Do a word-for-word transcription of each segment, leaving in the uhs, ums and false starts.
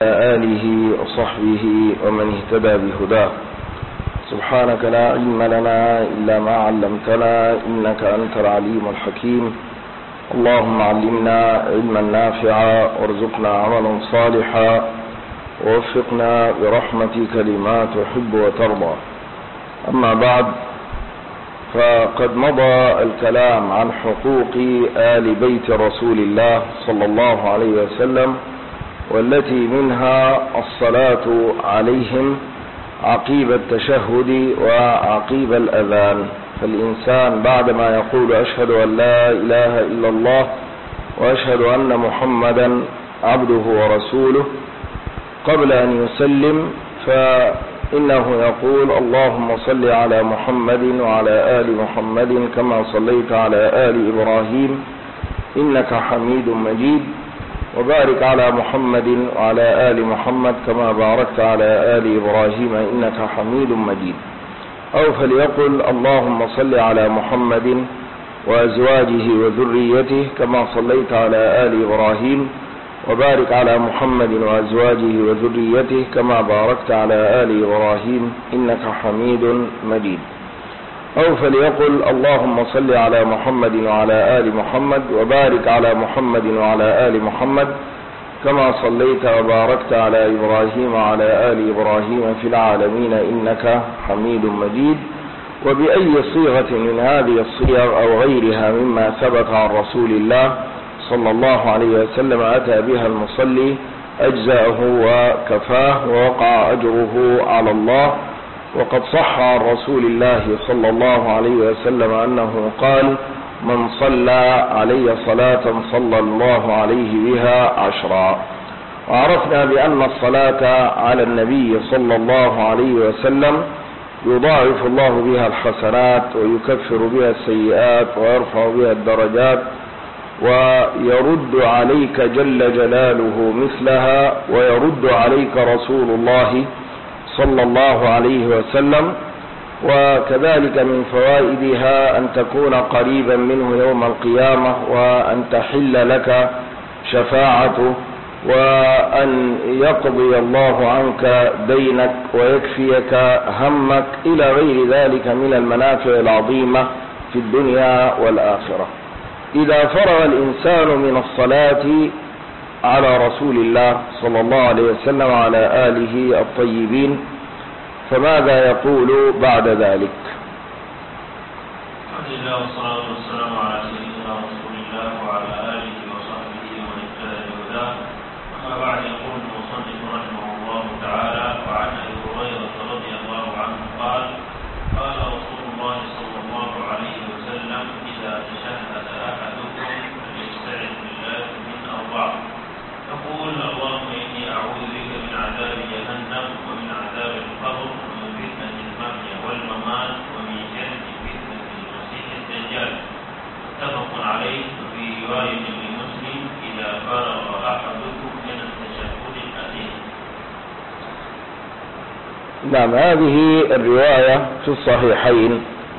آله وصحبه ومن اهتدى بهداه. سبحانك لا علم لنا إلا ما علمتنا إنك أنت العليم الحكيم. اللهم علمنا علما نافعا وارزقنا عملا صالحا ووفقنا برحمتك لما تحب وترضى. أما بعد، فقد مضى الكلام عن حقوق آل بيت رسول الله صلى الله عليه وسلم، والتي منها الصلاة عليهم عقيب التشهد وعقيب الأذان. فالإنسان بعدما يقول أشهد أن لا إله إلا الله وأشهد أن محمدا عبده ورسوله، قبل أن يسلم فإنه يقول اللهم صل على محمد وعلى آل محمد كما صليت على آل إبراهيم إنك حميد مجيد، وبارك على محمد وعلى آل محمد كما باركت على آل إبراهيم إنك حميد مجيد. أو فليقل اللهم صل على محمد وأزواجه وذريته كما صليت على آل إبراهيم وبارك على محمد وأزواجه وذريته كما باركت على آل إبراهيم إنك حميد مجيد. أو فليقل اللهم صل على محمد وعلى آل محمد وبارك على محمد وعلى آل محمد كما صليت وباركت على إبراهيم وعلى آل إبراهيم في العالمين إنك حميد مجيد. وبأي صيغة من هذه الصيغ أو غيرها مما ثبت عن رسول الله صلى الله عليه وسلم أتى بها المصلي أجزاءه وكفاه ووقع أجره على الله. وقد صح عن رسول الله صلى الله عليه وسلم أنه قال من صلى علي صلاة صلى الله عليه بها عشرا. وعرفنا بأن الصلاة على النبي صلى الله عليه وسلم يضاعف الله بها الحسنات ويكفر بها السيئات ويرفع بها الدرجات ويرد عليك جل جلاله مثلها، ويرد عليك رسول الله صلى الله عليه وسلم. وكذلك من فوائدها أن تكون قريبا منه يوم القيامة، وأن تحل لك شفاعته، وأن يقضي الله عنك دينك ويكفيك همك إلى غير ذلك من المنافع العظيمة في الدنيا والآخرة. إذا فرغ الإنسان من الصلاة على رسول الله صلى الله عليه وسلم وعلى آله الطيبين فماذا يقول بعد ذلك؟ الحمد لله والصلاة والسلام على سيدنا رسول الله وعلى آله وصحبه ومن اهتدى بهداه. أما بعد، يقول المصنف رحمه الله تعالى: وعن أبي هريرة رضي الله عنه قال: قال رسول الله صلى الله عليه وسلم: إذا تشهد أحدكم فليستعذ بالله من أربع، يقول اللهم إني أعوذ بك من عذاب جهنم ومن عذاب القبر ومن فتنة المحيا والممات ومن شر فتنة المسيح الدجال. متفق عليه. وفي رواية لمسلم: إذا فرغ أحدكم من التشهد الأخير. نعم، هذه الرواية في الصحيحين،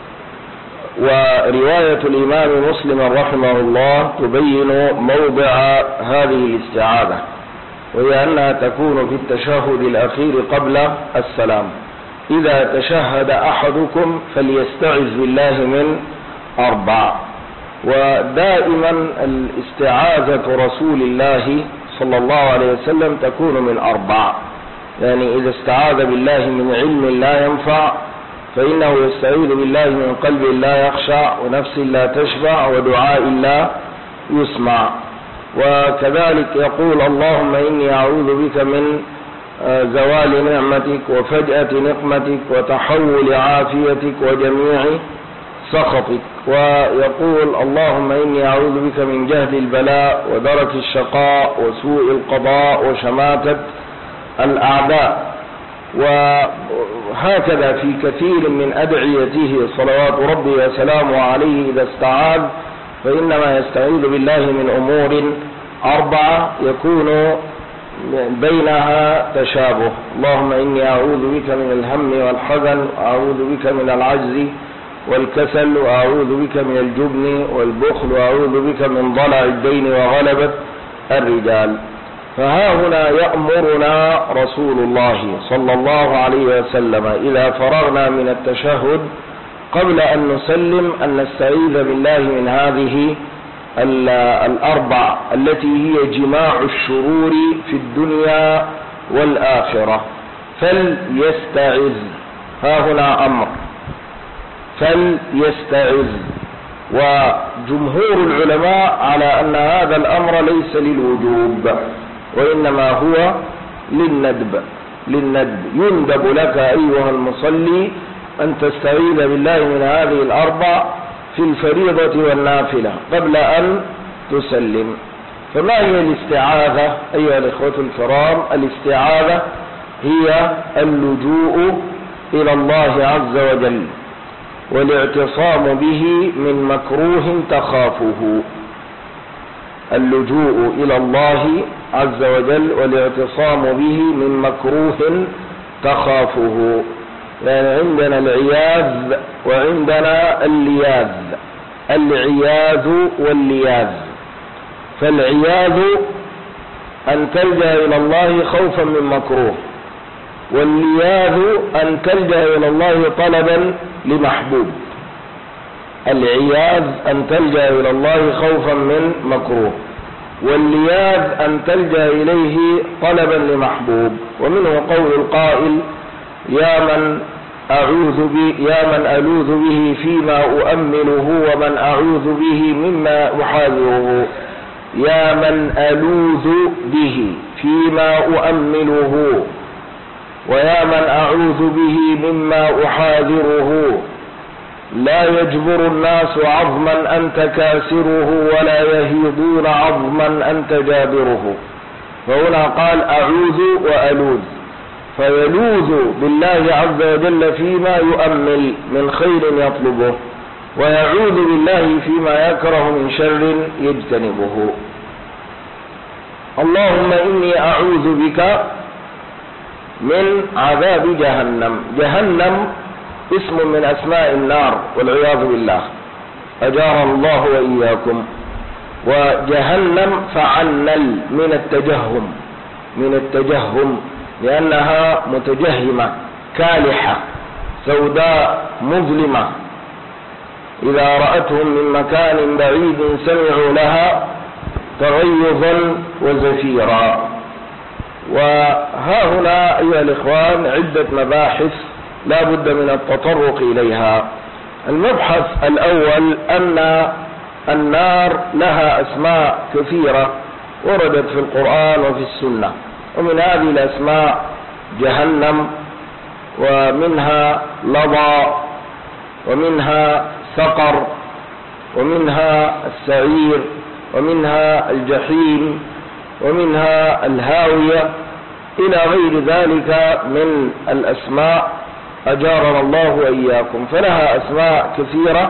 ورواية الإمام مسلم رحمه الله تبين موضع هذه الاستعاذة، وهي أنها تكون في التشهد الأخير قبل السلام. إذا تشهد أحدكم فليستعذ بالله من أربع. ودائما الاستعاذة رسول الله صلى الله عليه وسلم تكون من أربع، يعني إذا استعاذ بالله من علم لا ينفع فإنه يستعيذ بالله من قلب لا يخشع ونفس لا تشبع ودعاء لا يسمع. وكذلك يقول اللهم إني أعوذ بك من زوال نعمتك وفجأة نقمتك وتحول عافيتك وجميع سخطك. ويقول اللهم إني أعوذ بك من جهد البلاء ودرك الشقاء وسوء القضاء وشماتة الأعداء. وهكذا في كثير من أدعيته صلوات ربي وسلامه عليه إذا استعاذ فإنما يستعيذ بالله من أمور أربعة يكون بينها تشابه. اللهم إني أعوذ بك من الهم والحزن، وأعوذ بك من العجز والكسل، وأعوذ بك من الجبن والبخل، وأعوذ بك من ضلع الدين وغلبة الرجال. فها هنا يأمرنا رسول الله صلى الله عليه وسلم إذا فرغنا من التشهد قبل أن نسلم أن نستعيذ بالله من هذه الأربع التي هي جماع الشرور في الدنيا والآخرة. فليستعذ، ها هنا أمر، فليستعذ. وجمهور العلماء على أن هذا الأمر ليس للوجوب وإنما هو للندب. للندب يندب لك أيها المصلي أن تستعيذ بالله من هذه الأربع في الفريضة والنافلة قبل أن تسلم. فما هي الاستعاذة أيها الإخوة الكرام؟ الاستعاذة هي اللجوء إلى الله عز وجل والاعتصام به من مكروه تخافه. اللجوء إلى الله عز وجل والاعتصام به من مكروه تخافه. يعني عندنا العياذ وعندنا اللياذ، العياذ واللياذ. فالعياذ أن تلجأ إلى الله خوفا من مكروه، واللياذ أن تلجأ إلى الله طلبا لمحبوب. العياذ أن تلجأ إلى الله خوفا من مكروه، واللياذ أن تلجأ إليه طلبا لمحبوب. ومنه قول القائل: يا من أعوذ به يا من ألوذ به فيما أؤمله ومن أعوذ به مما أحاذره. يا من ألوذ به فيما أؤمله ويا من أعوذ به مما أحاذره. لا يجبر الناس عظما أنت كاسره ولا يهيضون عظما أنت جابره. فهنا قال أعوذ وألوذ، فيلوذ بالله عز وجل فيما يؤمل من خير يطلبه، ويعوذ بالله فيما يكره من شر يجتنبه. اللهم إني أعوذ بك من عذاب جهنم. جهنم اسم من أسماء النار والعياذ بالله، أجارنا الله وإياكم. وجهنم فعنل من التجهم، من التجهم لأنها متجهمة كالحة سوداء مظلمة، إذا رأتهم من مكان بعيد سمعوا لها تغيظا وزفيرا. وها هنا أيها الإخوان عدة مباحث لا بد من التطرق إليها. المبحث الأول أن النار لها أسماء كثيرة وردت في القرآن وفي السنة، ومن هذه الأسماء جهنم، ومنها لظى، ومنها سقر، ومنها السعير، ومنها الجحيم، ومنها الهاوية، إلى غير ذلك من الأسماء أجارنا الله وإياكم. فلها أسماء كثيرة،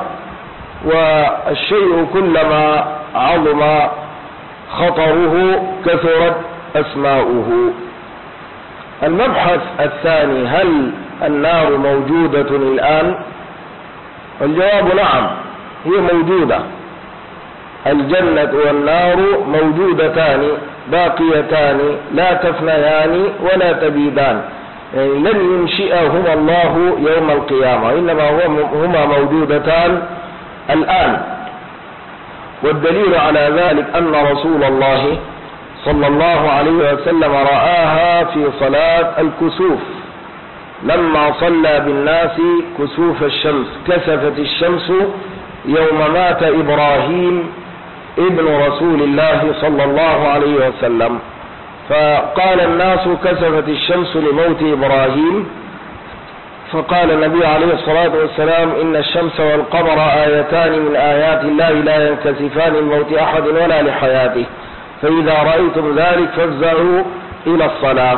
والشيء كلما عظم خطره كثرت أسماؤه. المبحث الثاني: هل النار موجودة الآن؟ الجواب نعم، هي موجودة. الجنة والنار موجودتان باقيتان لا تفنيان ولا تبيدان، يعني لن ينشئهما الله يوم القيامة، إنما هما موجودتان الآن. والدليل على ذلك أن رسول الله صلى الله عليه وسلم رآها في صلاة الكسوف، لما صلى بالناس كسوف الشمس، كسفت الشمس يوم مات إبراهيم ابن رسول الله صلى الله عليه وسلم. فقال الناس كسفت الشمس لموت إبراهيم، فقال النبي عليه الصلاة والسلام: إن الشمس والقمر آيتان من آيات الله لا ينكسفان لموت أحد ولا لحياته، فإذا رأيتم ذلك فافزعوا إلى الصلاة.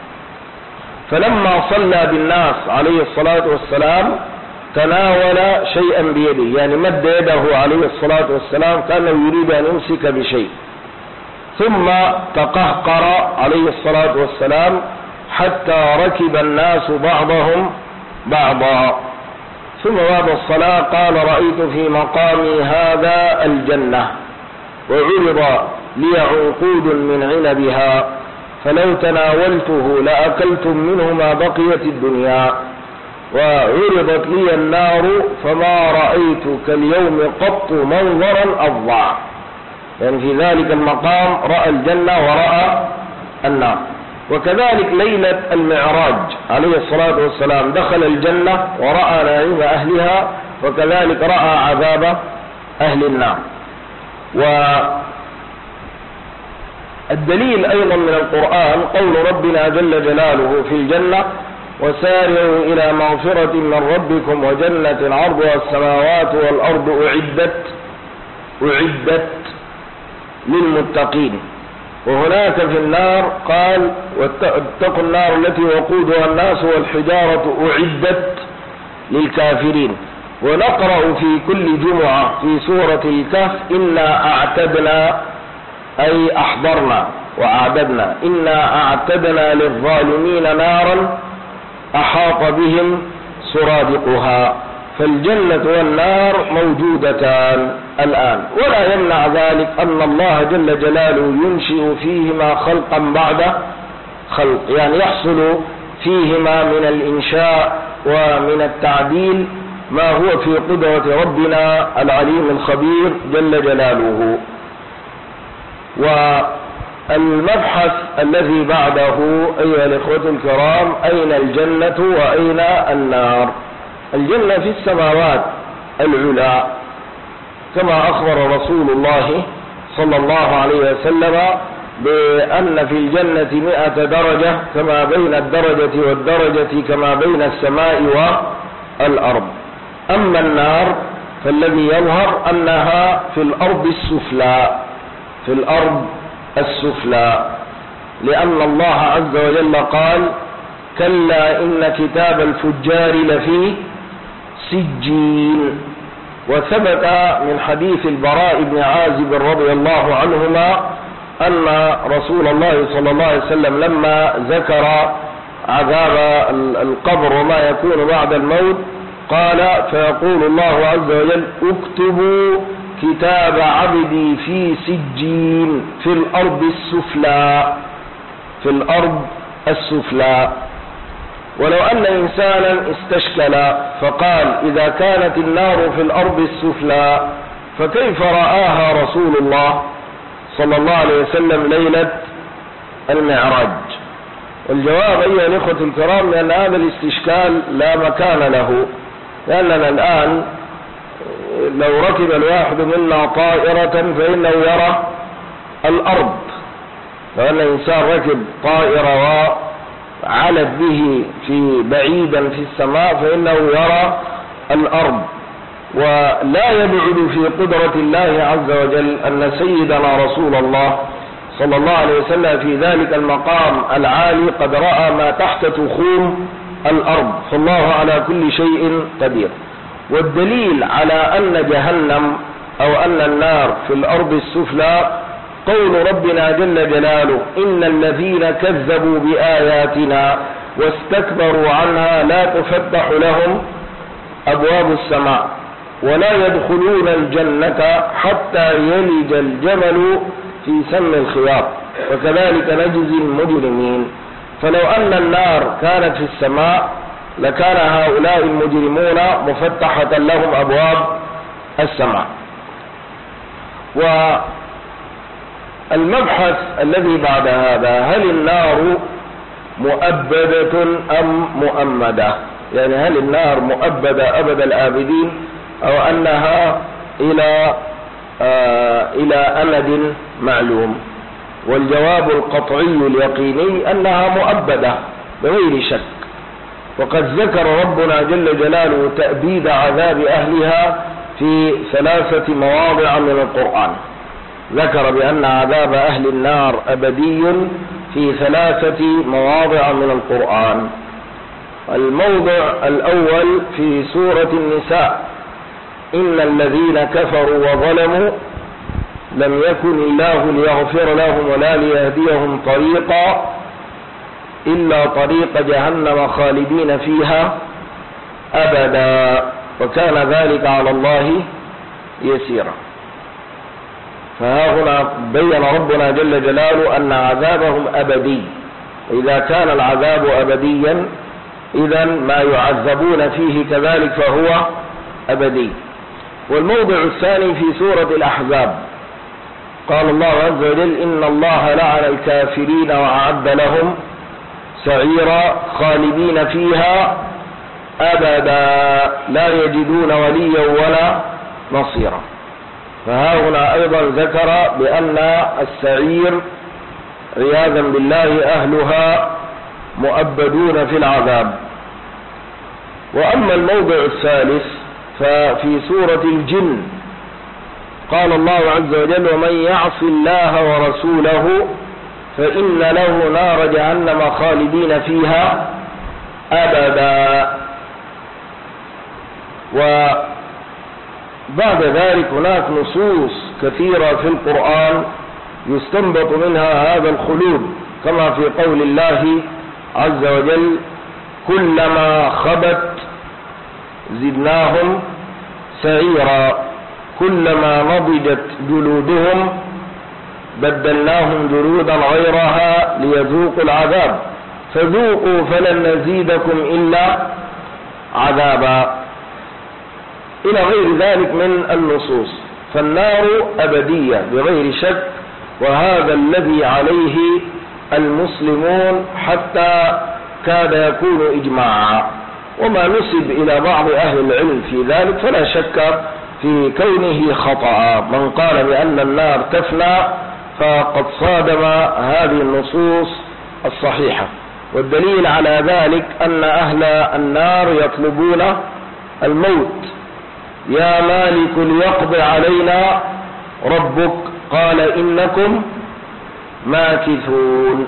فلما صلى بالناس عليه الصلاة والسلام تناول شيئا بيده، يعني مد يده عليه الصلاة والسلام كأنه يريد أن يمسك بشيء، ثم تقهقر عليه الصلاة والسلام حتى ركب الناس بعضهم بعضا. ثم بعد الصلاة قال: رأيت في مقامي هذا الجنة، وعرض لي عنقود من عنبها فلو تناولته لأكلتم منه ما بقيت الدنيا، وعرضت لي النار فما رأيت كاليوم قط منظرا أفظع. يعني في ذلك المقام رأى الجنة ورأى النار. وكذلك ليلة المعراج عليه الصلاة والسلام دخل الجنة ورأى نعيم أهلها، وكذلك رأى عذاب أهل النار. والدليل أيضا من القرآن قول ربنا جل جلاله في الجنة: وسارعوا إلى مغفرة من ربكم وجنة عرضها السماوات والأرض أعدت أعدت للمتقين. وهناك في النار قال: واتقوا النار التي وقودها الناس والحجارة أعدت للكافرين. ونقرأ في كل جمعة في سورة الكهف: إنا أعتدنا، أي أحضرنا وأعددنا، إنا أعتدنا للظالمين نارا أحاط بهم سرادقها. فالجنة والنار موجودتان الآن، ولا يمنع ذلك أن الله جل جلاله ينشئ فيهما خلقا بعد خلق، يعني يحصل فيهما من الإنشاء ومن التعديل ما هو في قدرة ربنا العليم الخبير جل جلاله. والمبحث الذي بعده أيها الإخوة الكرام: أين الجنة وأين النار؟ الجنة في السماوات العلى، كما أخبر رسول الله صلى الله عليه وسلم بأن في الجنة مئة درجة، كما بين الدرجة والدرجة كما بين السماء والأرض. أما النار فالذي يظهر أنها في الأرض السفلى، في الأرض السفلى، لأن الله عز وجل قال: كلا إن كتاب الفجار لفي سجين. وثبت من حديث البراء بن عازب رضي الله عنهما أن رسول الله صلى الله عليه وسلم لما ذكر عذاب القبر وما يكون بعد الموت قال: فيقول الله عز وجل: اكتبوا كتاب عبدي في سجين في الأرض السفلى، في الأرض السفلى. ولو أن إنسانا استشكل فقال: إذا كانت النار في الأرض السفلى فكيف رآها رسول الله صلى الله عليه وسلم ليلة المعراج؟ والجواب أيها الإخوة الكرام لأن هذا الاستشكال لا مكان له، لأننا الآن لو ركب الواحد منا طائرة فإنه يرى الأرض. لو أن إنسان ركب طائرة وعلت به في بعيدا في السماء فإنه يرى الأرض. ولا يبعد في قدرة الله عز وجل أن سيدنا رسول الله صلى الله عليه وسلم في ذلك المقام العالي قد رأى ما تحت تخوم الأرض، فالله على كل شيء قدير. والدليل على أن جهنم أو أن النار في الأرض السفلى قول ربنا جل جلاله: إن الذين كذبوا بآياتنا واستكبروا عنها لا تفتح لهم أبواب السماء ولا يدخلون الجنة حتى يلج الجمل في سم الخياط وكذلك نجزي المجرمين. فلو أن النار كانت في السماء لكان هؤلاء المجرمون مفتحة لهم أبواب السماء. والمبحث الذي بعد هذا: هل النار مؤبدة أم مؤمدة؟ يعني هل النار مؤبدة أبد الآبدين أو أنها إلى آه إلى أمد معلوم؟ والجواب القطعي اليقيني أنها مؤبدة بغير شك. وقد ذكر ربنا جل جلاله تأبيد عذاب أهلها في ثلاثة مواضع من القرآن. ذكر بأن عذاب أهل النار أبدي في ثلاثة مواضع من القرآن. الموضع الأول في سورة النساء: إن الذين كفروا وظلموا لم يكن الله ليغفر لهم ولا ليهديهم طريقا إلا طريق جهنم خالدين فيها أبدا وكان ذلك على الله يسيرا. فها هنا بين ربنا جل جلاله أن عذابهم أبدي. إذا كان العذاب أبديا إذا ما يعذبون فيه كذلك فهو أبدي. والموضع الثاني في سورة الأحزاب قال الله عز وجل إن الله لعن الكافرين وأعد لهم سعيرا خالدين فيها أبدا لا يجدون وليا ولا نصيرا. فها هنا أيضا ذكر بأن السعير عياذا بالله أهلها مؤبدون في العذاب. وأما الموضع الثالث ففي سورة الجن قال الله عز وجل ومن يعص الله ورسوله فإن له نار جهنم خالدين فيها أبدا. وبعد ذلك هناك نصوص كثيرة في القرآن يستنبط منها هذا الخلود كما في قول الله عز وجل كلما خبت زدناهم سعيرا كلما نضجت جلودهم بدلناهم جلودا غيرها ليذوقوا العذاب فذوقوا فلن نزيدكم إلا عذابا إلى غير ذلك من النصوص. فالنار أبدية بغير شك، وهذا الذي عليه المسلمون حتى كاد يكون إجماعا. وما نسب إلى بعض أهل العلم في ذلك فلا شك في كونه خطأ. من قال بأن النار تفنى فقد صادم هذه النصوص الصحيحة. والدليل على ذلك أن أهل النار يطلبون الموت يا مالك ليقضي علينا ربك قال إنكم ماكثون.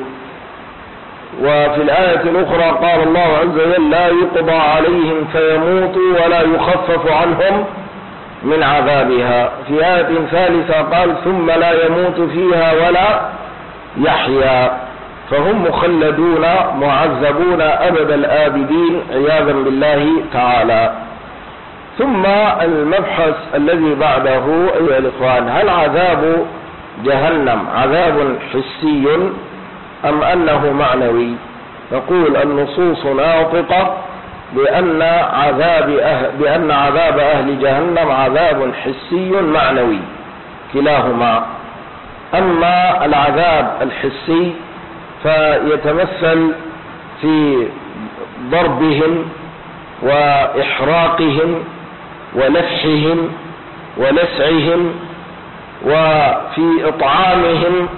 وفي الآية الأخرى قال الله عز وجل لا يقضى عليهم فيموتوا ولا يخفف عنهم من عذابها. في آية ثالثة قال ثم لا يموت فيها ولا يحيا. فهم مخلدون معذبون أبد الآبدين عياذا بالله تعالى. ثم المبحث الذي بعده أيها الإخوان هل عذاب جهنم عذاب حسي أم أنه معنوي؟ نقول النصوص ناطقة بأن عذاب أهل, بأن عذاب أهل جهنم عذاب حسي معنوي كلاهما. أما العذاب الحسي فيتمثل في ضربهم وإحراقهم ولفحهم ولسعهم وفي إطعامهم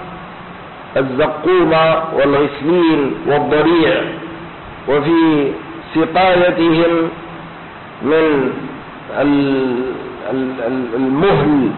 الزقوم والغسلين والضريع وفي سقايتهم من المهل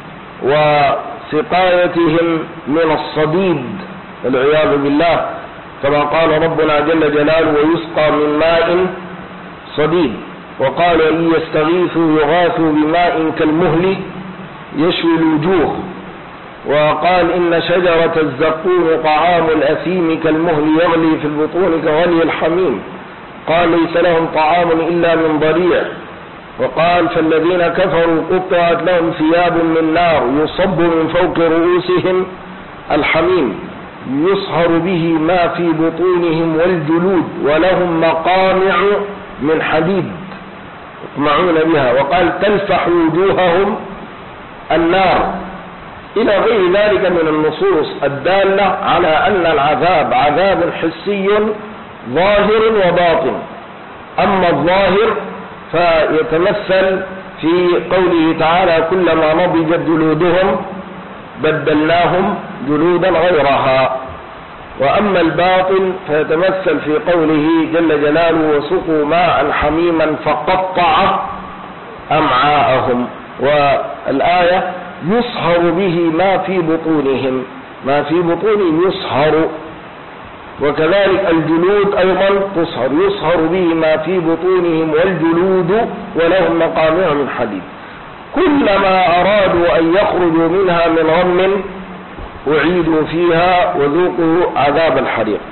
وسقايتهم من الصديد والعياذ بالله كما قال ربنا جل جلاله ويسقى من ماء صديد. وقال إن يستغيثوا يغاثوا بماء كالمهل يشوي الوجوه. وقال إن شجرة الزقوم طعام الأثيم كالمهل يغلي في البطون كغلي الحميم. قال ليس لهم طعام إلا من ضريع. وقال فالذين كفروا قطعت لهم ثياب من نار يصب من فوق رؤوسهم الحميم يصهر به ما في بطونهم والجلود ولهم مقامع من حديد يطمعون بها. وقال تلفح وجوههم النار إلى غير ذلك من النصوص الدالة على أن العذاب عذاب حسي ظاهر وباطن. أما الظاهر فيتمثل في قوله تعالى كلما نضجت جلودهم بدلناهم جلودا غيرها. وأما الباطن فيتمثل في قوله جل جلاله وسقوا ماء حميما فقطع أمعاءهم. والآية يصهر به ما في بطونهم ما في بطونهم يصهر. وكذلك الجلود أيضا تصهر يصهر به ما في بطونهم والجلود ولهم مقامع من حديد. كلما أرادوا أن يخرجوا منها من غم أعيدوا فيها وذوقوا عذاب الحريق.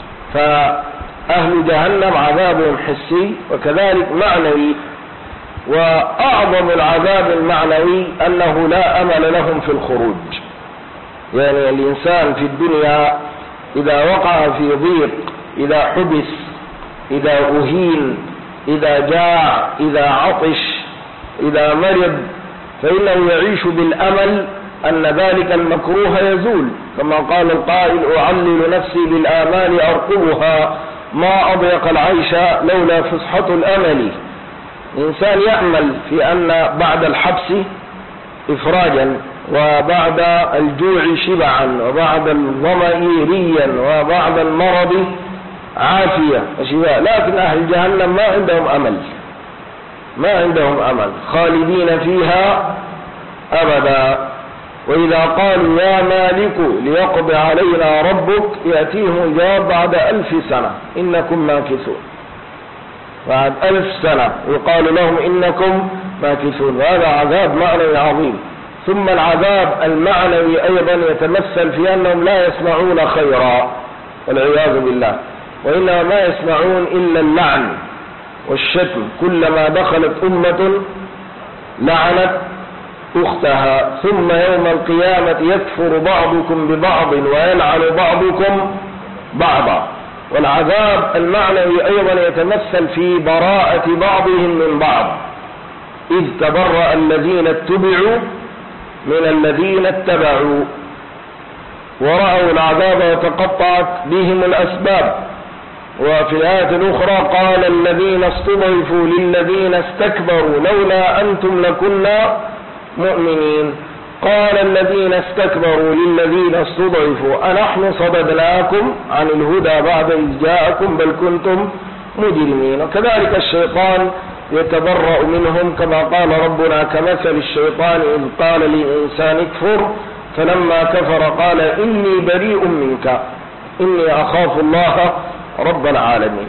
فأهل جهنم عذاب حسي وكذلك معنوي. وأعظم العذاب المعنوي أنه لا أمل لهم في الخروج. يعني الإنسان في الدنيا إذا وقع في ضيق، إذا حبس، إذا أهين، إذا جاع، إذا عطش، إذا مرض، فإنه يعيش بالأمل أن ذلك المكروه يزول، كما قال القائل: أعلل نفسي بالآمال أرقبها، ما أضيق العيش لولا فسحة الأمل. الإنسان يأمل في أن بعد الحبس إفراجا، وبعد الجوع شبعا، وبعد الظمأ ريا، وبعد المرض عافية وشفاء. لكن أهل جهنم ما عندهم أمل، ما عندهم أمل، خالدين فيها أبدا. وإذا قالوا يا مالك ليقضي علينا ربك يأتيهم الجواب بعد ألف سنة إنكم ماكثون. بعد ألف سنة يقال لهم إنكم ماكثون. هذا عذاب معنوي عظيم. ثم العذاب المعنوي أيضا يتمثل في أنهم لا يسمعون خيرا والعياذ بالله، وإنما ما يسمعون إلا اللعن والشتم. كلما دخلت أمة لعنت أختها، ثم يوم القيامة يكفر بعضكم ببعض ويلعن بعضكم بعضا. والعذاب المعنوي أيضا يتمثل في براءة بعضهم من بعض، إذ تبرأ الذين اتبعوا من الذين اتبعوا ورأوا العذاب وتقطعت بهم الأسباب. وفي الآية الأخرى قال الذين استضعفوا للذين استكبروا لولا أنتم لكنا مؤمنين. قال الذين استكبروا للذين استضعفوا أنحن صددناكم عن الهدى بعد إذ جاءكم بل كنتم مجرمين. وكذلك الشيطان يتبرأ منهم، كما قال ربنا: كمثل الشيطان إذ قال للإنسان اكفر فلما كفر قال إني بريء منك إني أخاف الله رب العالمين.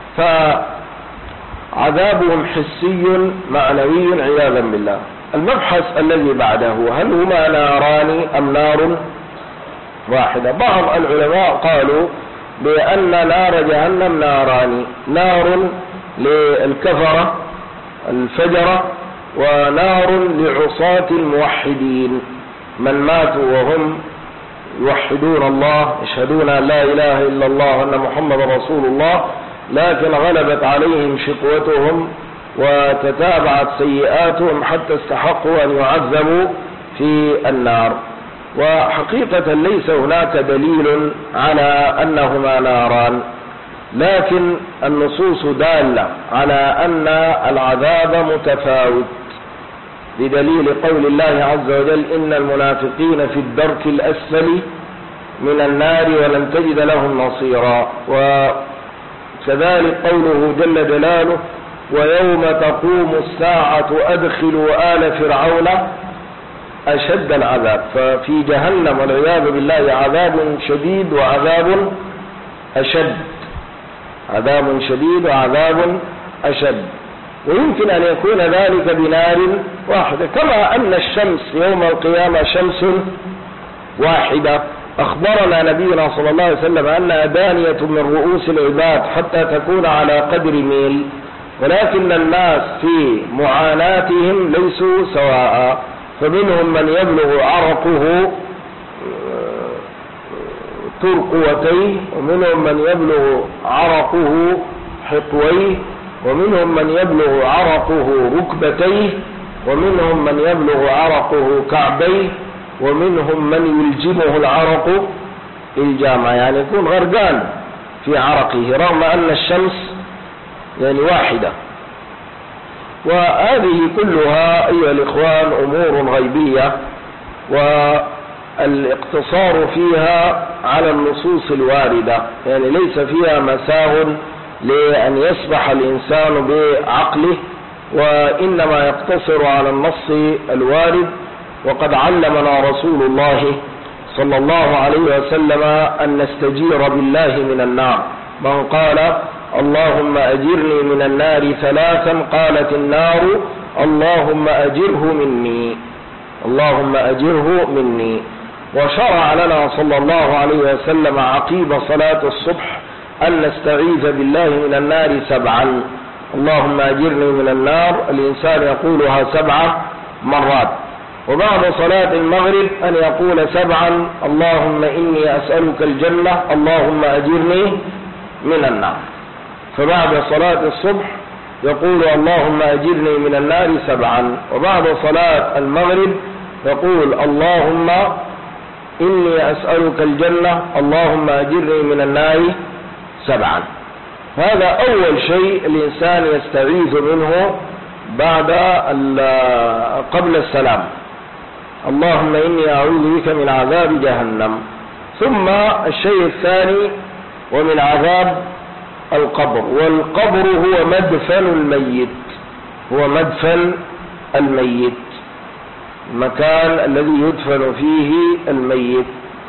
فعذابهم حسي معنوي عياذا بالله. المبحث الذي بعده: هل هما ناران أم نار واحدة؟ بعض العلماء قالوا بأن نار جهنم ناران: نار للكفرة الفجرة، ونار لعصاة الموحدين من ماتوا وهم يوحدون الله، يشهدون أن لا إله إلا الله وأن محمد رسول الله، لكن غلبت عليهم شقوتهم وتتابعت سيئاتهم حتى استحقوا أن يعذبوا في النار. وحقيقة ليس هناك دليل على أنهما ناران، لكن النصوص دالة على أن العذاب متفاوت، بدليل قول الله عز وجل: إن المنافقين في الدرك الأسفل من النار ولن تجد لهم نصيرا. وكذلك قوله جل جلاله: ويوم تقوم الساعة أدخلوا آل فرعون أشد العذاب. ففي جهنم والعياذ بالله عذاب شديد وعذاب أشد، عذاب شديد وعذاب أشد. ويمكن أن يكون ذلك بنار واحدة، كما أن الشمس يوم القيامة شمس واحدة. أخبرنا نبينا صلى الله عليه وسلم أنها دانية من رؤوس العباد حتى تكون على قدر ميل، ولكن الناس في معاناتهم ليسوا سواء، فمنهم من يبلغ عرقه ترقوتيه، ومنهم من يبلغ عرقه حقويه، ومنهم من يبلغ عرقه ركبتيه، ومنهم من يبلغ عرقه كعبيه، ومنهم من يلجمه العرق الجامع، يعني يكون غرقان في عرقه رغم أن الشمس يعني واحدة. وهذه كلها أيها الإخوان أمور غيبية، والاقتصار فيها على النصوص الواردة، يعني ليس فيها مساغ لأن يسبح الإنسان بعقله، وإنما يقتصر على النص الوارد. وقد علمنا رسول الله صلى الله عليه وسلم أن نستجير بالله من النار. من قال اللهم أجرني من النار ثلاثا قالت النار اللهم أجره مني، اللهم أجره مني. وشرع لنا صلى الله عليه وسلم عقيب صلاة الصبح أن نستعيذ بالله من النار سبعا. اللهم أجرني من النار، الإنسان يقولها سبع مرات. وبعد صلاة المغرب أن يقول سبعا اللهم إني أسألك الجنة اللهم أجرني من النار. فبعد صلاة الصبح يقول اللهم أجرني من النار سبعا، وبعد صلاة المغرب يقول اللهم إني أسألك الجنة اللهم أجرني من النار سبعا. هذا أول شيء الإنسان يستعيذ منه بعد قبل السلام، اللهم إني أعوذ بك من عذاب جهنم. ثم الشيء الثاني ومن عذاب القبر، والقبر هو مدفن الميت، هو مدفن الميت، المكان الذي يدفن فيه الميت.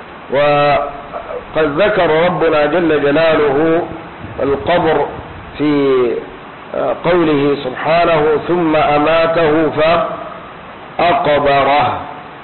وقد ذكر ربنا جل جلاله القبر في قوله سبحانه ثم أماته فأقبره.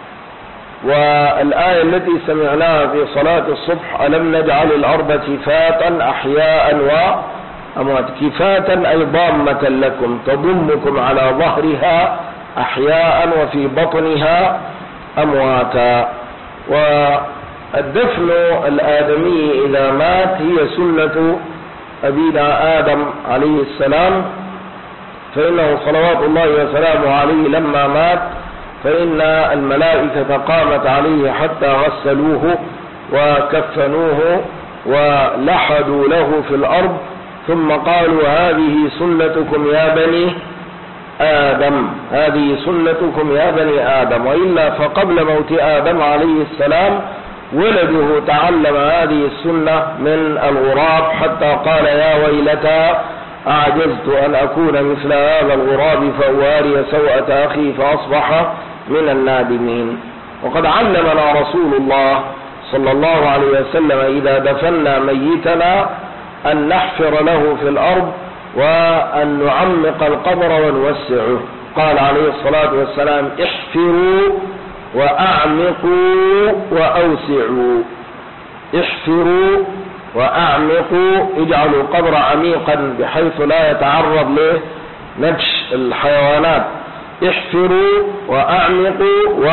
والآية التي سمعناها في صلاة الصبح ألم نجعل الأرض كفاتا أحياء وأموات، كفاتا أي ضامة لكم تضمكم على ظهرها أحياء وفي بطنها أمواتا. والدفن الآدمي إذا مات هي سنة أبينا آدم عليه السلام، فإنه صلوات الله وسلامه عليه لما مات فإن الملائكة قامت عليه حتى غسلوه وكفنوه ولحدوا له في الأرض، ثم قالوا هذه سنتكم يا بني آدم، هذه سنتكم يا بني آدم. وإلا فقبل موت آدم عليه السلام ولده تعلم هذه السنة من الغراب حتى قال يا ويلتى أعجزت أن أكون مثل هذا الغراب فأواري سوءة أخي فأصبح من النادمين. وقد علمنا رسول الله صلى الله عليه وسلم إذا دفنا ميتنا أن نحفر له في الأرض وأن نعمق القبر ونوسعه. قال عليه الصلاة والسلام احفروا وأعمقوا وأوسعوا، احفروا وأعمقوا، اجعلوا القبر عميقا بحيث لا يتعرض لنبش الحيوانات، احفروا وأعمقوا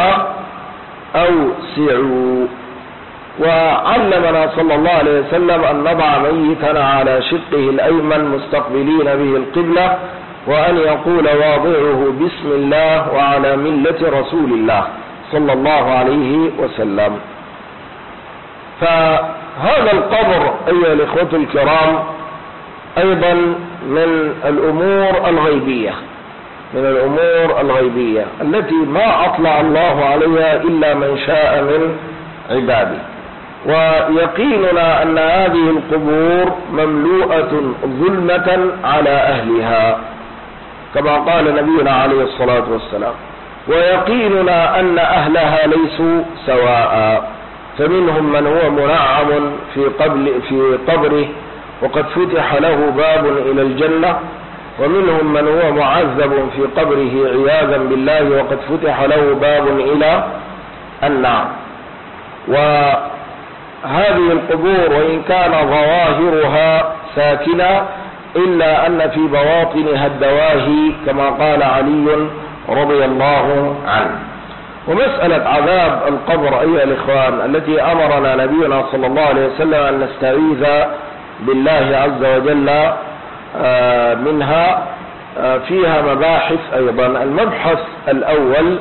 وأوسعوا. وعلمنا صلى الله عليه وسلم أن نضع ميتنا على شقه الأيمن مستقبلين به القبلة، وأن يقول واضعه بسم الله وعلى ملة رسول الله صلى الله عليه وسلم. فهذا القبر أيها الإخوة الكرام أيضا من الأمور الغيبية، من الأمور الغيبية التي ما أطلع الله عليها إلا من شاء من عباده. ويقيننا أن هذه القبور مملوءة ظلمة على أهلها كما قال نبينا عليه الصلاة والسلام، ويقيننا أن أهلها ليسوا سواء، فمنهم من هو منعم في قبل في قبره وقد فتح له باب إلى الجنة، ومنهم من هو معذب في قبره عياذا بالله وقد فتح له باب إلى النار. وهذه القبور وإن كان ظواهرها ساكنة إلا أن في بواطنها الدواهي كما قال علي رضي الله عنه. ومسألة عذاب القبر أيها الإخوان التي أمرنا نبينا صلى الله عليه وسلم أن نستعيذ بالله عز وجل منها فيها مباحث أيضا. المبحث الأول: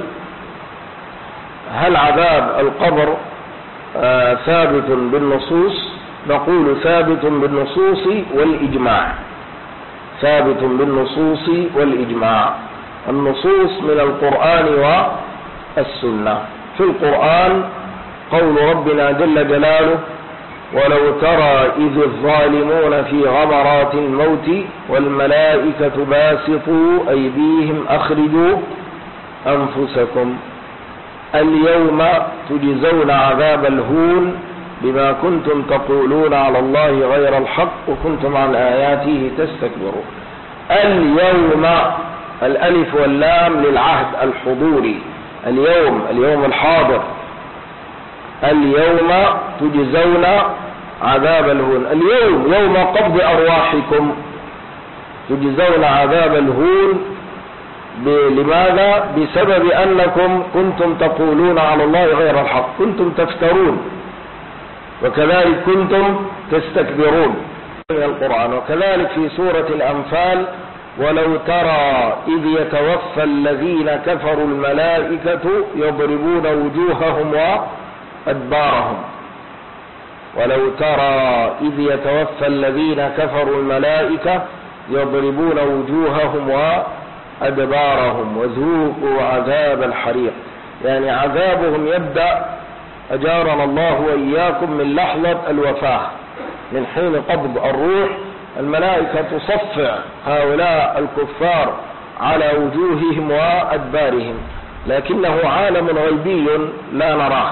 هل عذاب القبر ثابت بالنصوص؟ نقول ثابت بالنصوص والإجماع، ثابت بالنصوص والإجماع. النصوص من القرآن والسنة. في القرآن قول ربنا جل جلاله: ولو ترى إذ الظالمون في غمرات الموت والملائكة باسطوا أيديهم أخرجوا أنفسكم اليوم تجزون عذاب الهون بما كنتم تقولون على الله غير الحق وكنتم عن آياته تستكبرون. اليوم، الألف واللام للعهد الحضوري، اليوم، اليوم الحاضر. اليوم تجزون عذاب الهون، اليوم يوم قبض أرواحكم تجزون عذاب الهون لماذا؟ بسبب أنكم كنتم تقولون على الله غير الحق، كنتم تفترون، وكذلك كنتم تستكبرون من القرآن. وكذلك في سورة الأنفال: ولو ترى إذ يتوفى الذين كفروا الملائكة يضربون وجوههم وأدبارهم. ولو ترى إذ يتوفى الذين كفروا الملائكة يضربون وجوههم وأدبارهم وذوقوا عذاب الحريق. يعني عذابهم يبدأ، أجارنا الله وإياكم، من لحظة الوفاة، من حين قبض الروح الملائكة تصفع هؤلاء الكفار على وجوههم وأدبارهم، لكنه عالم غيبي لا نراه.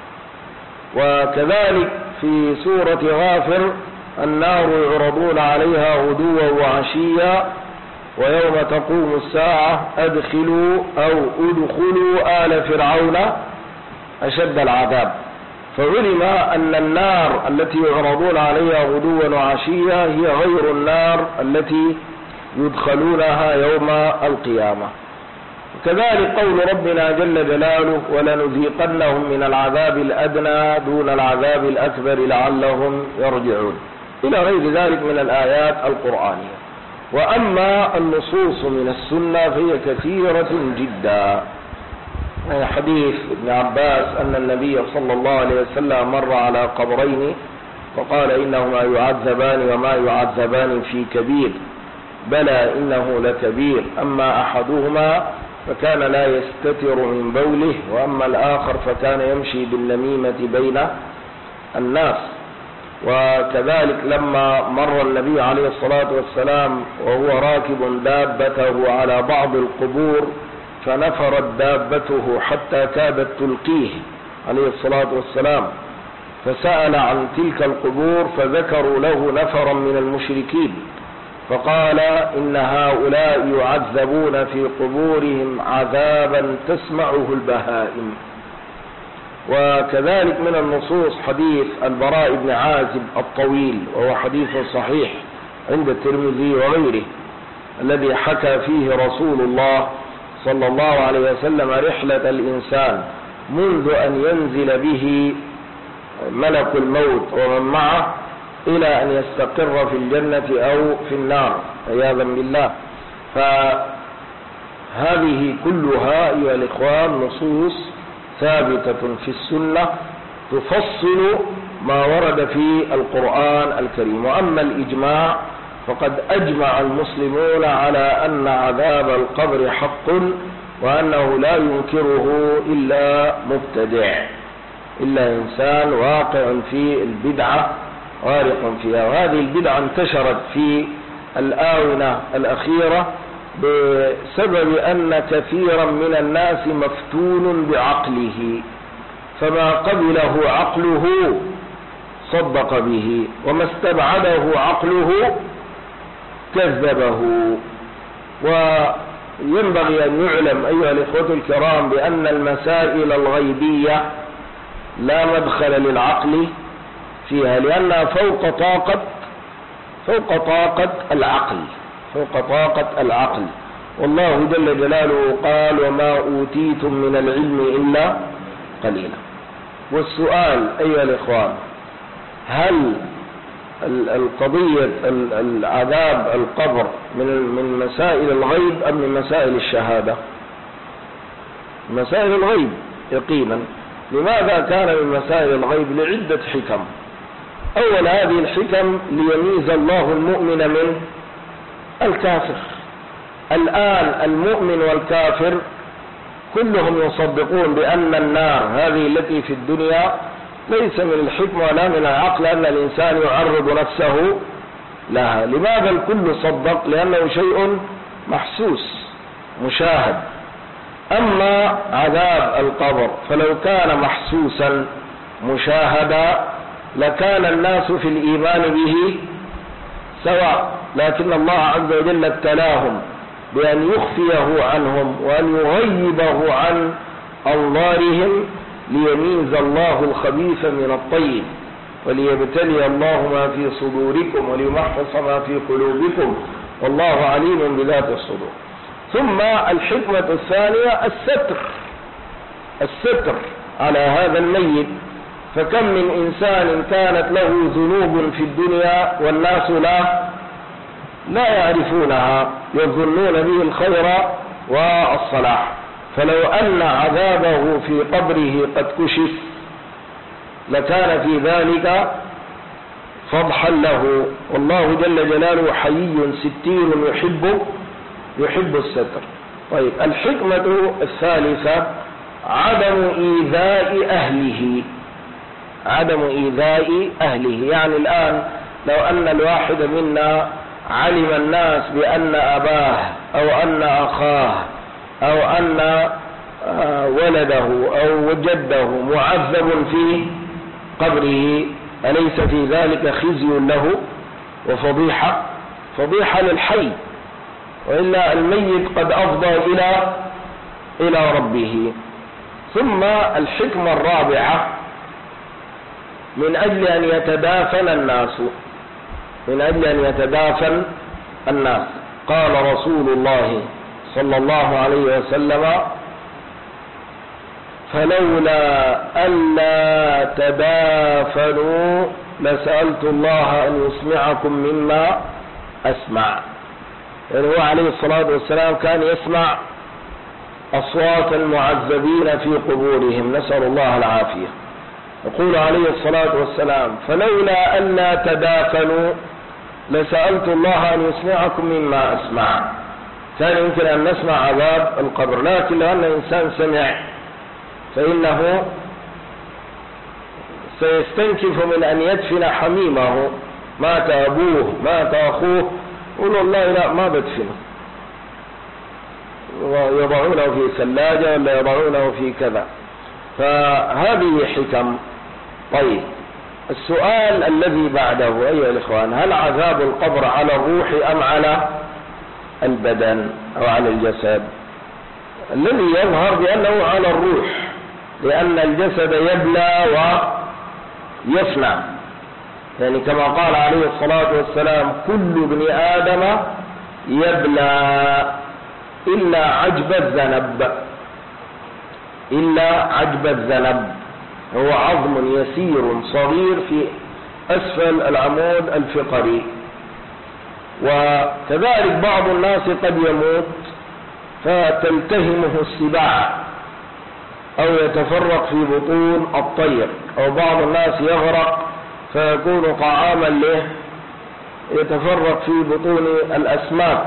وكذلك في سورة غافر: النار يعرضون عليها غدوا وعشيا ويوم تقوم الساعة أدخلوا أو أدخلوا آل فرعون أشد العذاب. فعلم أن النار التي يعرضون عليها غدوا وعشيا هي غير النار التي يدخلونها يوم القيامة. وكذلك قول ربنا جل جلاله: ولنذيقنهم من العذاب الأدنى دون العذاب الأكبر لعلهم يرجعون، إلى غير ذلك من الآيات القرآنية. وأما النصوص من السنة فهي كثيرة جدا. حديث ابن عباس أن النبي صلى الله عليه وسلم مر على قبرين فقال: إنهما يعذبان وما يعذبان في كبير، بلى إنه لكبير، أما أحدهما فكان لا يستتر من بوله، وأما الآخر فكان يمشي بالنميمة بين الناس. وكذلك لما مر النبي عليه الصلاة والسلام وهو راكب دابته على بعض القبور فنفرت دابته حتى كادت تلقيه عليه الصلاة والسلام، فسأل عن تلك القبور فذكروا له نفرا من المشركين، فقال: إن هؤلاء يعذبون في قبورهم عذابا تسمعه البهائم. وكذلك من النصوص حديث البراء بن عازب الطويل، وهو حديث صحيح عند الترمذي وغيره، الذي حكى فيه رسول الله صلى الله عليه وسلم رحلة الإنسان منذ أن ينزل به ملك الموت ومن معه إلى أن يستقر في الجنة أو في النار عياذا بالله. فهذه كلها أيها الإخوان نصوص ثابتة في السنة تفصل ما ورد في القرآن الكريم. وأما الإجماع فقد أجمع المسلمون على أن عذاب القبر حق، وأنه لا ينكره إلا مبتدع، إلا إنسان واقع في البدعة غارق فيها. وهذه البدعة انتشرت في الآونة الأخيرة بسبب أن كثيرا من الناس مفتون بعقله، فما قبله عقله صدق به، وما استبعده عقله كذبه. وينبغي أن يعلم أيها الإخوة الكرام بأن المسائل الغيبية لا مدخل للعقل فيها، لأنها فوق طاقة فوق طاقة العقل فوق طاقة العقل. والله جل جلاله قال: وما أوتيتم من العلم إلا قليلا. والسؤال أيها الإخوان: هل القضية العذاب القبر من من مسائل الغيب أم من مسائل الشهادة؟ مسائل الغيب يقينا. لماذا كان من مسائل الغيب؟ لعدة حكم. أول هذه الحكم ليميز الله المؤمن من الكافر. الآن المؤمن والكافر كلهم يصدقون بأن النار هذه التي في الدنيا ليس من الحكمة ولا من العقل أن الإنسان يعرض نفسه لها. لماذا الكل صدق؟ لأنه شيء محسوس مشاهد. أما عذاب القبر فلو كان محسوسا مشاهدا لكان الناس في الإيمان به سواء، لكن الله عز وجل ابتلاهم بأن يخفيه عنهم وأن يغيبه عن أنظارهم ليميز الله الخبيث من الطيب، وليبتلي الله ما في صدوركم وليمحص ما في قلوبكم والله عليم بذات الصدور. ثم الحكمة الثانية الستر، الستر على هذا الميت. فكم من إنسان كانت له ذنوب في الدنيا والناس لا لا يعرفونها، يظنون به الخير والصلاح، فلو أن عذابه في قبره قد كشف لكان في ذلك فضحا له. والله جل جلاله حيي ستير يحب يحب الستر. طيب، الحكمة الثالثة عدم إيذاء أهله، عدم إيذاء أهله. يعني الآن لو أن الواحد منا علم الناس بأن أباه أو أن أخاه أو أن ولده أو جده معذب في قبره، أليس في ذلك خزي له وفضيحة؟ فضيحة للحي، وإلا الميت قد أفضى إلى إلى ربه. ثم الحكمة الرابعة من أجل أن يتدافن الناس، من أجل أن يتدافن الناس. قال رسول الله صلى الله عليه وسلم: فلولا ألا تدافنوا لسألت الله أن يسمعكم مما أسمع. يعني هو عليه الصلاة والسلام كان يسمع أصوات المعذبين في قبورهم، نسأل الله العافية. يقول عليه الصلاة والسلام: فلولا ألا تدافنوا لسألت الله أن يسمعكم مما أسمع. كان يمكن أن نسمع عذاب القبر، لكن لو أن إنسان سمع فإنه سيستنكف من أن يدفن حميمه، مات أبوه مات أخوه، يقول والله لا ما بدفنه، ويضعونه في ثلاجة ولا يضعونه في كذا. فهذه حكم. طيب، السؤال الذي بعده أيها الإخوان: هل عذاب القبر على الروح أم على البدن أو على الجسد؟ الذي يظهر بأنه على الروح، لأن الجسد يبلى ويفنى، يعني كما قال عليه الصلاة والسلام: كل ابن آدم يبلى إلا عجب الذنب، إلا عجب الذنب، هو عظم يسير صغير في أسفل العمود الفقري. وكذلك بعض الناس قد يموت فتلتهمه السباع أو يتفرق في بطون الطير، أو بعض الناس يغرق فيكون طعاما له يتفرق في بطون الأسماك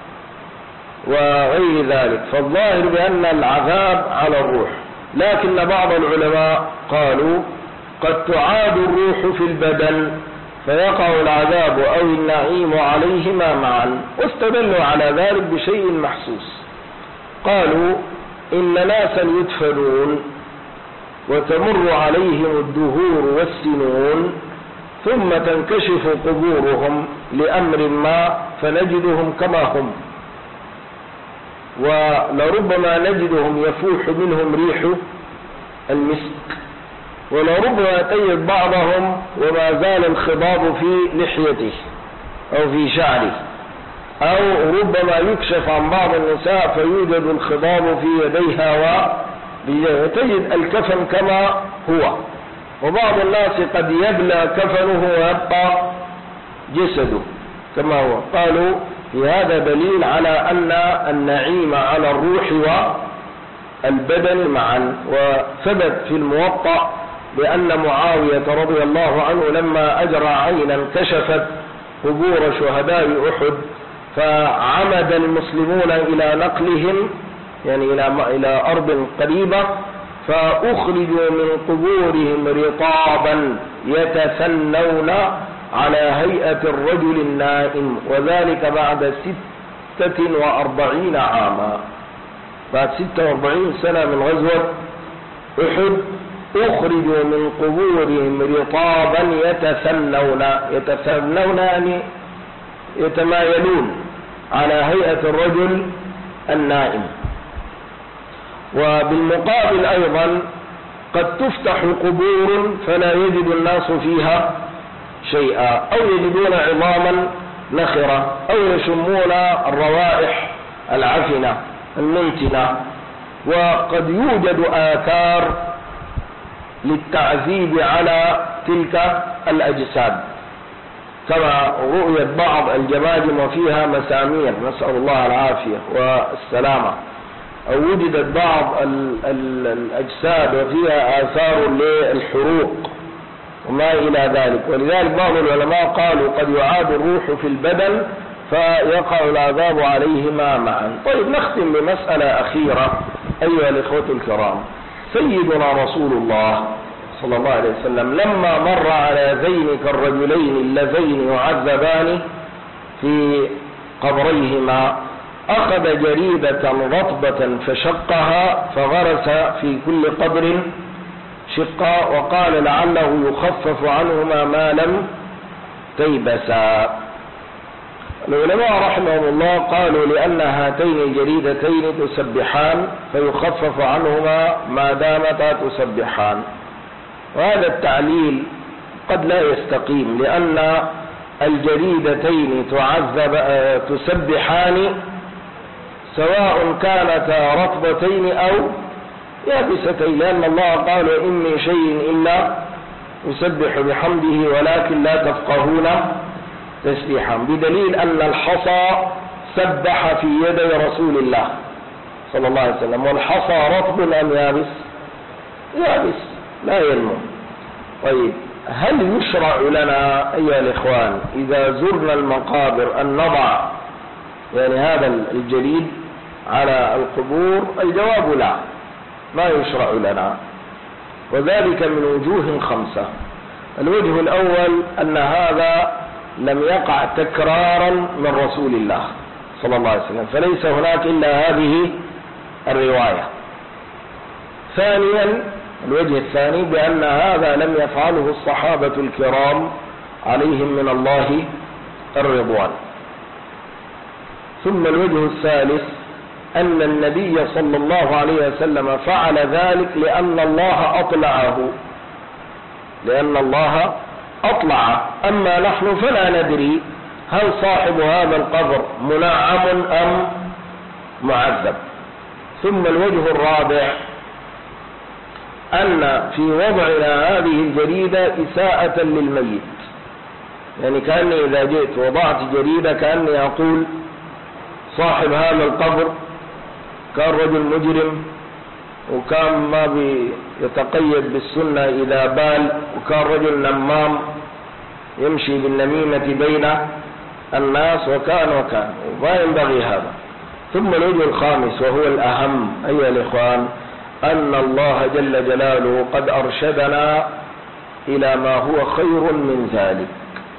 وغير ذلك. فالظاهر بأن العذاب على الروح، لكن بعض العلماء قالوا قد تعاد الروح في البدن فيقع العذاب أو النعيم عليهما معا، واستدلوا على ذلك بشيء محسوس. قالوا إن ناسا يدفنون وتمر عليهم الدهور والسنون ثم تنكشف قبورهم لأمر ما فنجدهم كما هم، ولربما نجدهم يفوح منهم ريح المسك، ولربما تجد بعضهم وما زال الخضاب في لحيته أو في شعره، أو ربما يكشف عن بعض النساء فيوجد الخضاب في يديها وتجد الكفن كما هو. وبعض الناس قد يبلى كفنه ويبقى جسده كما هو. قالوا في هذا دليل على أن النعيم على الروح والبدن معا. وثبت في الموطأ بأن معاوية رضي الله عنه لما أجرى عينا كشفت قبور شهداء أحد، فعمد المسلمون إلى نقلهم يعني إلى أرض قريبة، فأخرجوا من قبورهم رطابا يتثنون على هيئة الرجل النائم، وذلك بعد ستة وأربعين عاما، بعد ستة وأربعين سنة من غزوة أحد أخرجوا من قبورهم رطابا يتثنون، يتثنون يعني يتمايلون على هيئة الرجل النائم. وبالمقابل أيضا قد تفتح قبور فلا يجد الناس فيها شيئا، أو يجدون عظاما نخرة، أو يشمون الروائح العفنة المنتنة. وقد يوجد آثار للتعذيب على تلك الأجساد، كما رؤيت بعض الجماجم وفيها مسامير، نسأل الله العافية والسلامة، أو وجدت بعض الأجساد وفيها آثار للحروق وما إلى ذلك. ولذلك بعض العلماء قالوا قد يعاد الروح في البدن فيقع العذاب عليهما معا. طيب، نختم بمسألة أخيرة أيها الإخوة الكرام. سيدنا رسول الله صلى الله عليه وسلم لما مر على ذينك الرجلين اللذين يعذبان في قبريهما أخذ جريدة رطبة فشقها فغرس في كل قبر شقا، وقال لعله يخفف عنهما ما لم تيبسا. العلماء رحمهم الله قالوا لأن هاتين الجريدتين تسبحان فيخفف عنهما ما دامتا تسبحان. وهذا التعليل قد لا يستقيم، لأن الجريدتين تعذب تسبحان سواء كانتا رطبتين أو يابستين، لأن الله قال إن من شيء إلا يسبح بحمده ولكن لا تفقهون تسبيحا، بدليل أن الحصى سبح في يدي رسول الله صلى الله عليه وسلم، والحصى رطب أم يابس؟ يابس لا ينمو. طيب، هل يشرع لنا أيها الإخوان إذا زرنا المقابر أن نضع يعني هذا الجليد على القبور؟ الجواب لا، ما يشرع لنا، وذلك من وجوه خمسة. الوجه الأول أن هذا لم يقع تكرارا من رسول الله صلى الله عليه وسلم، فليس هناك إلا هذه الرواية. ثانيا، الوجه الثاني بأن هذا لم يفعله الصحابة الكرام عليهم من الله الرضوان. ثم الوجه الثالث أن النبي صلى الله عليه وسلم فعل ذلك لأن الله أطلعه لأن الله أطلع أما نحن فلا ندري هل صاحب هذا القبر منعم أم معذب. ثم الوجه الرابع أن في وضعنا هذه الجريدة إساءة للميت، يعني كأني إذا جئت وضعت جريدة كأني أقول صاحب هذا القبر كان رجل مجرم، وكان ما يتقيد بالسنة إذا بال، وكان رجل نمام يمشي بالنميمة بين الناس، وكان وكان وما ينبغي هذا. ثم الوجه الخامس وهو الأهم أيها الإخوان أن الله جل جلاله قد أرشدنا إلى ما هو خير من ذلك،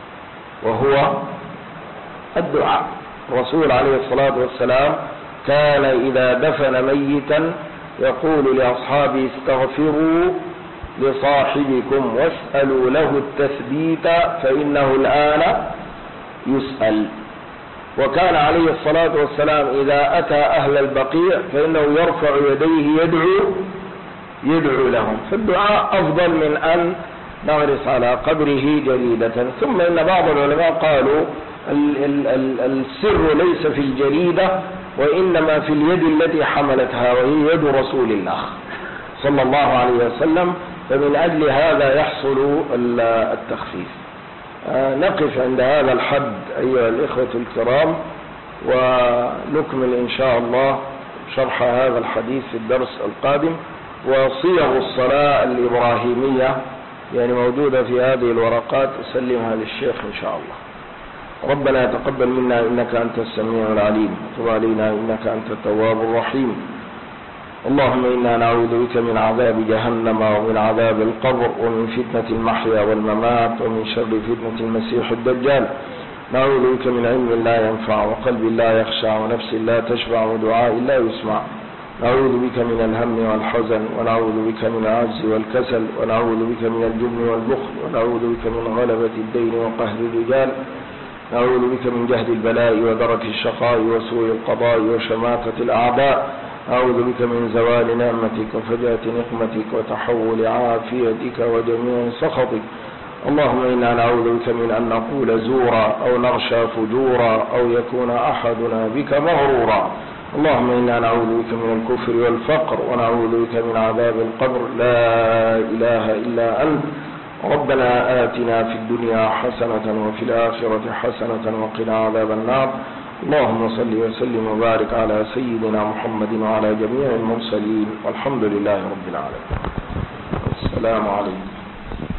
وهو الدعاء. الرسول عليه الصلاة والسلام كان إذا دفن ميتا يقول لأصحابه استغفروا لصاحبكم واسألوا له التثبيت فإنه الآن يسأل. وكان عليه الصلاة والسلام إذا أتى أهل البقيع فإنه يرفع يديه يدعو يدعو لهم، فالدعاء أفضل من أن نغرس على قبره جريدة. ثم إن بعض العلماء قالوا ال ال ال السر ليس في الجريدة وإنما في اليد التي حملتها، وهي يد رسول الله صلى الله عليه وسلم، فمن أجل هذا يحصل التخفيف. نقف عند هذا الحد أيها الإخوة الكرام، ونكمل إن شاء الله شرح هذا الحديث في الدرس القادم. وصيغ الصلاة الإبراهيمية يعني موجودة في هذه الورقات، أسلمها للشيخ إن شاء الله. ربنا يتقبل منا إنك أنت السميع العليم، وتب علينا إنك أنت التواب الرحيم. اللهم إنا نعوذ بك من عذاب جهنم ومن عذاب القبر ومن فتنة المحيا والممات ومن شر فتنة المسيح الدجال. نعوذ بك من علم لا ينفع وقلب لا يخشع ونفس لا تشبع ودعاء لا يسمع. نعوذ بك من الهم والحزن، ونعوذ بك من العجز والكسل، ونعوذ بك من الجبن والبخل، ونعوذ بك من غلبة الدين وقهر الرجال. نعوذ بك من جهد البلاء ودرك الشقاء وسوء القضاء وشماتة الأعداء. أعوذ بك من زوال نعمتك وفجأة نقمتك وتحول عافيتك وجميع سخطك. اللهم إنا نعوذ بك من أن نقول زورا أو نغشى فجورا أو يكون أحدنا بك مغرورا. اللهم إنا نعوذ بك من الكفر والفقر ونعوذ بك من عذاب القبر. لا إله إلا أنت. ربنا آتنا في الدنيا حسنة وفي الآخرة حسنة وقنا عذاب النار. اللهم صل وسلم وبارك على سيدنا محمد وعلى جميع المرسلين والحمد لله رب العالمين. السلام عليكم.